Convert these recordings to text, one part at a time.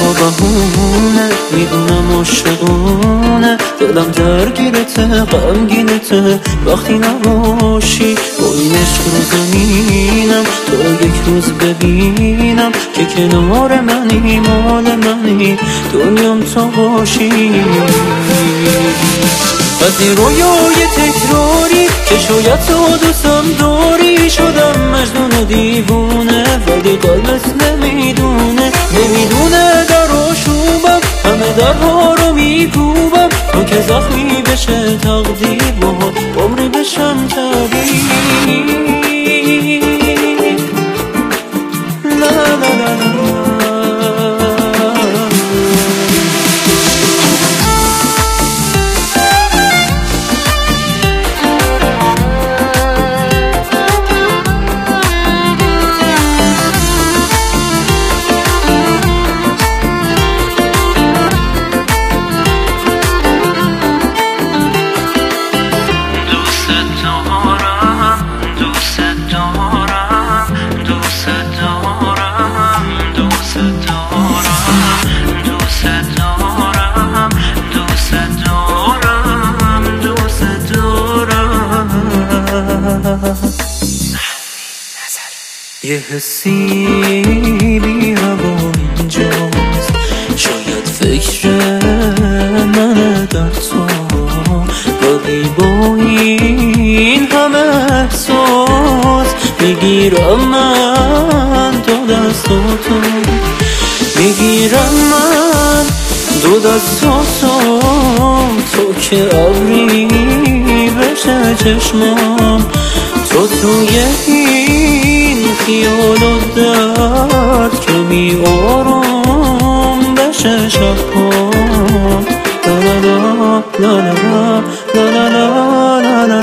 بهونه میدونم عاشقونه، دلم درگیرته غمگینته وقتی نباشی. با این عشق رو زمینم تا یک روز ببینم که کنار منی، مال منی، دنیام تو باشی. از این رویای تکراری که شاید تو دوستم داری، شدم مجنون و دیوونه ولی قلبت نمیدونه. در آشوبم همه درها رو میکوبم تا که زخمی بشه تقدیر، باهات عمری بشم طبیب. لا لا لا لا یه حسی بی هوا اینجاست، شاید فکر من در تو، ولی با این همه احساس میگیرم من دو دستاتو، میگیرم من دو دستاتو تو که ابری بشه چشمام، تو توی این خیال و درد که می آروم بشه شبها. لا لا لا لا لا لا لا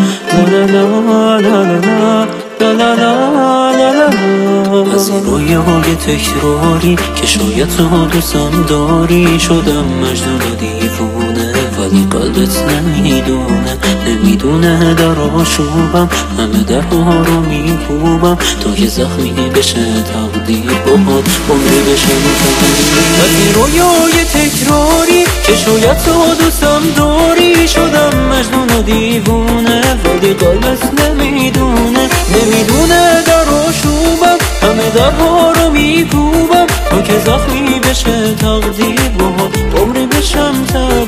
لا لا لا. از این رویای تکراری که شاید تو دوستم داری، شدم مجنون و دیوونه ولی قلبت نمیدونه. در آشوبم همه درها رو میکوبم تا که زخمی بشه تقدیر، باهات عمری بشم طبیب. از این رویای تکراری که شاید تو دوستم داری، شدم مجنون و دیوونه ولی قلبت نمیدونه. در آشوبم همه درها رو میکوبم تا که زخمی بشه تقدیر، باهات عمری بشم طبیب.